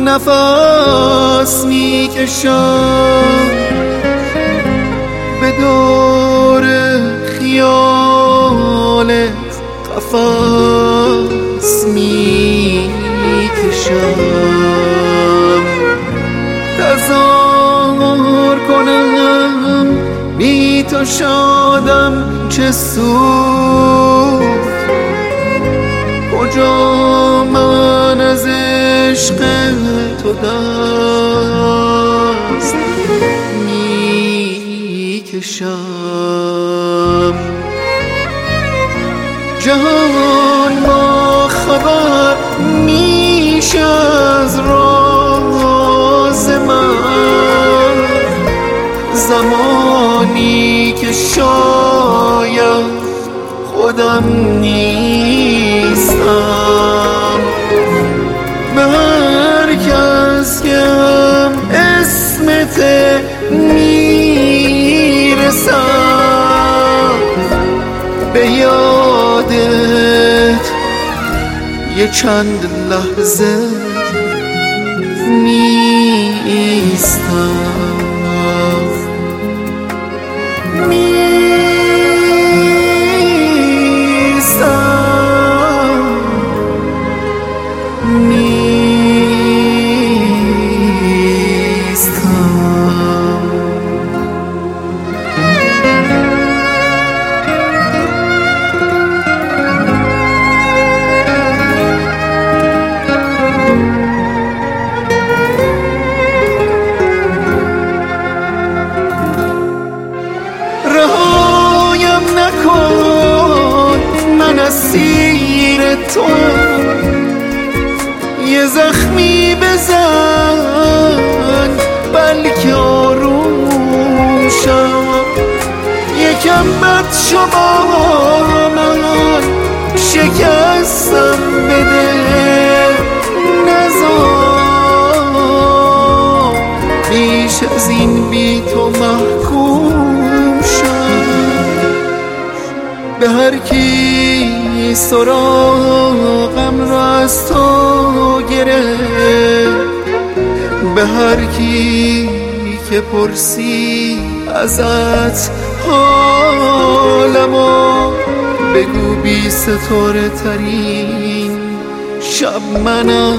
نفس میکشم به دور خیالت قفس میکشم تظاهر کنم بی تو شادم چه سود کجا من از عشق تو دست میکشم جهان با خبر میشه از راز من زمانی که شاید خودم نیستم به هر کس که هم اسمت میرسم به یادت یه چند لحظه نیستم من اسیر تو یه زخمی بزن بلکه آروم شم یکم بد شما من شکستم بده نزار بیش از این بی تو محکوم شم به هر کی سراغم را از تو گرفت به هر کی که پرسی ازت حالمو بگو بی ستاره ترین شب منم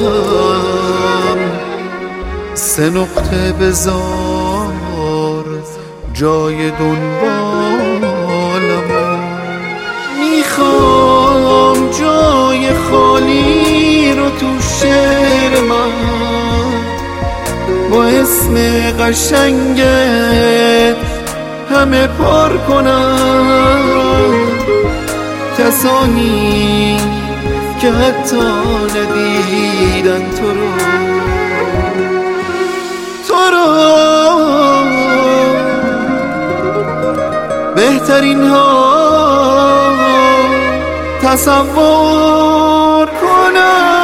3 نقطه بذار جای دنبالمو میخوام جای خالی رو تو شعر من با اسم قشنگت همه پر کنم کسانی که حتی ندیدن تو رو بهترین ها تصور کنم